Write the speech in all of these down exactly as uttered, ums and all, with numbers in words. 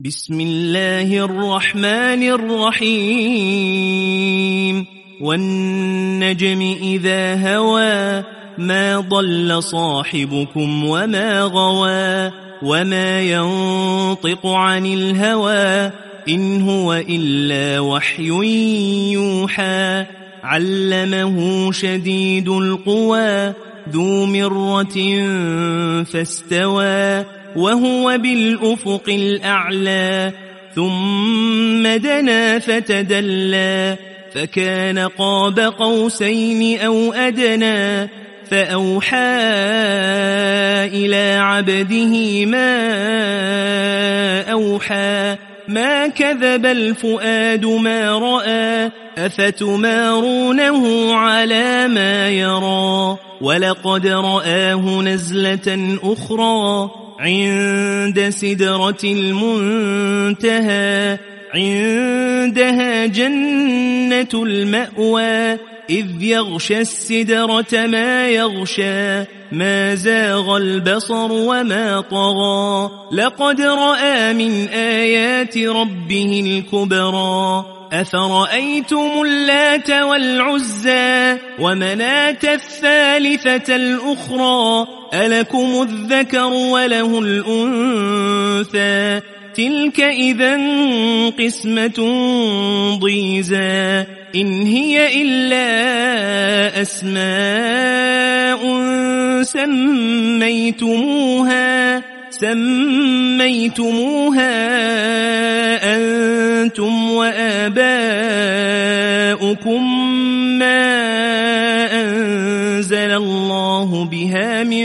بسم الله الرحمن الرحيم والنجم إذا هوى ما ضل صاحبكم وما غوى وما ينطق عن الهوى إن هو إلا وحي يوحى علمه شديد القوى ذو مرة فاستوى وهو بالأفق الأعلى ثم دنا فتدلى فكان قاب قوسين أو أدنى فأوحى إلى عبده ما أوحى ما كذب الفؤاد ما رأى أفتمارونه على ما يرى ولقد رآه نزلة أخرى عند سدرة المنتهى عندها جنة المأوى إذ يغشى السدرة ما يغشى ما زاغ البصر وما طغى لقد رأى من آيات ربه الكبرى أفرأيتم اللات والعزى ومناة الثالثة الأخرى ألكم الذكر وله الأنثى تلك إذا قسمة ضيزى إن هي إلا أسماء سميتموها سميتموها أنتم وآباؤكم ما أنزل الله بها من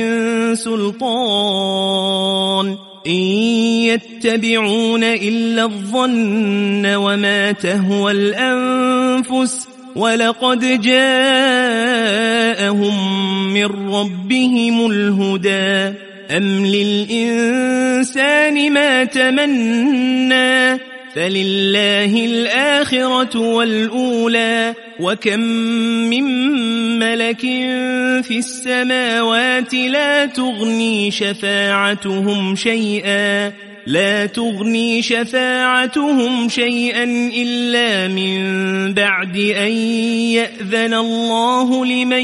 سلطان إن يتبعون إلا الظن وما تهوى الأنفس ولقد جاءهم من ربهم الهدى أم للإنسان ما تمنى فلله الآخرة والأولى وكم من ملك في السماوات لا تغني شفاعتهم شيئا لا تغني شفاعتهم شيئا إلا من بعد أن يأذن الله لمن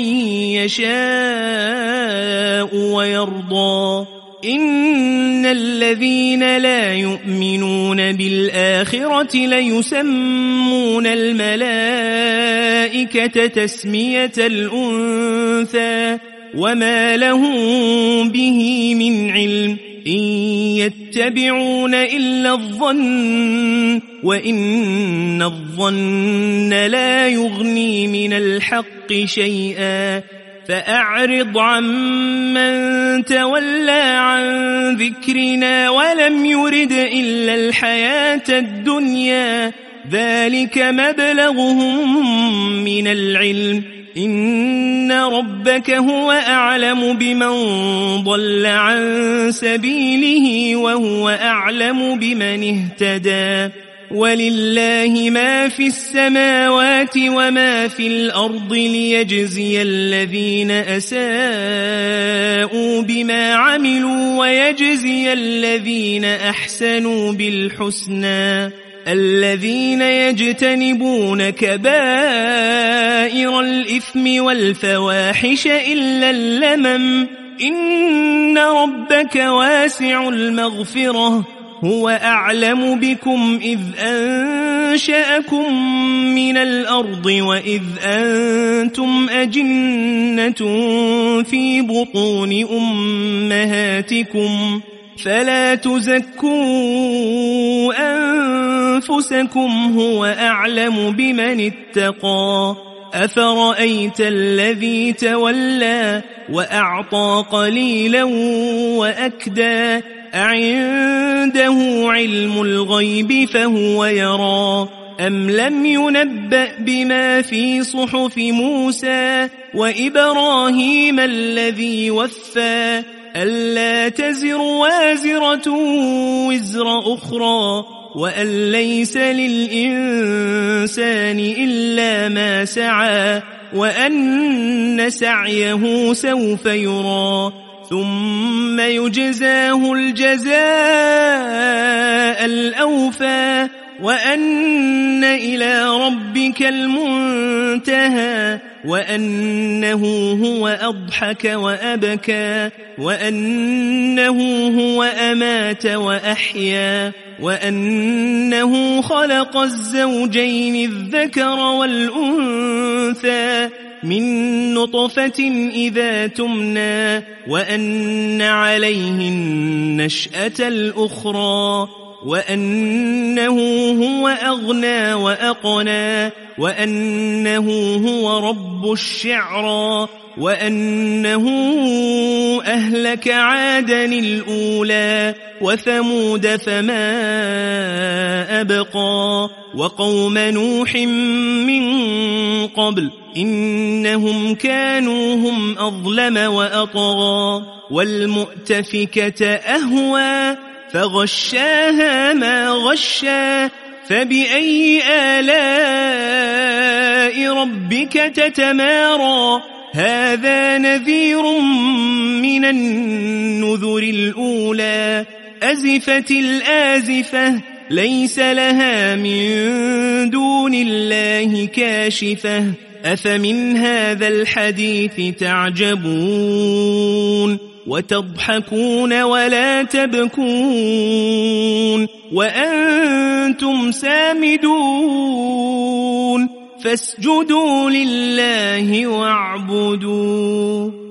يشاء ويرضى إن الذين لا يؤمنون بالآخرة ليسمون الملائكة تسمية الأنثى وما لهم به من علم إن يتبعون إلا الظن وإن الظن لا يغني من الحق شيئا فأعرض عمن تولى عن ذكرنا ولم يرد إلا الحياة الدنيا ذلك مبلغهم من العلم إن ربك هو أعلم بمن ضل عن سبيله وهو أعلم بمن اهتدى ولله ما في السماوات وما في الأرض ليجزي الذين أساءوا بما عملوا ويجزي الذين أحسنوا بالحسنى الذين يجتنبون كبائر الإثم والفواحش إلا اللمم إن ربك واسع المغفرة هو أعلم بكم إذ أنشأكم من الأرض وإذ أنتم أجنة في بطون أمهاتكم فلا تزكوا أنفسكم هو أعلم بمن اتقى أفرأيت الذي تولى وأعطى قليلا وأكدى أعنده علم الغيب فهو يرى أم لم ينبأ بما في صحف موسى وإبراهيم الذي وفى ألا تزر وازرة وزر أخرى وأن ليس للإنسان إلا ما سعى وأن سعيه سوف يرى ثم يجزاه الجزاء الأوفى وأن إلى ربك المنتهى وأنه هو أضحك وأبكى وأنه هو أمات وأحيا وأنه خلق الزوجين الذكر والأنثى من نطفة إذا تمنى وأن عليه النشأة الأخرى وأنه هو أغنى وأقنى وأنه هو رب الشعرى وأنه أهلك عادا الأولى وثمود فما أبقى وقوم نوح من قبل إنهم كانوا هم أظلم وأطغى والمؤتفكة أهوى فغشاها ما غشا فبأي آلاء ربك تتمارى هذا نذير من النذر الأولى أزفت الآزفة ليس لها من دون الله كاشفة أفمن هذا الحديث تعجبون وتضحكون ولا تبكون وأنتم سامدون فاسجدوا لله واعبدوا